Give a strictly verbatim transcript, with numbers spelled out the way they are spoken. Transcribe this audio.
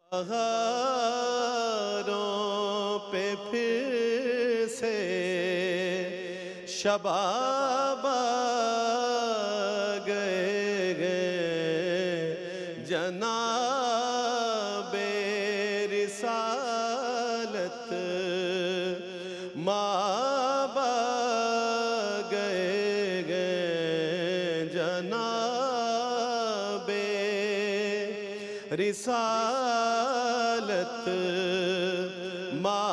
बहारों पे फिर से शबाब आ गए गए जनाबे रिसालत माब आ गए गए जनाबे रिसालत मा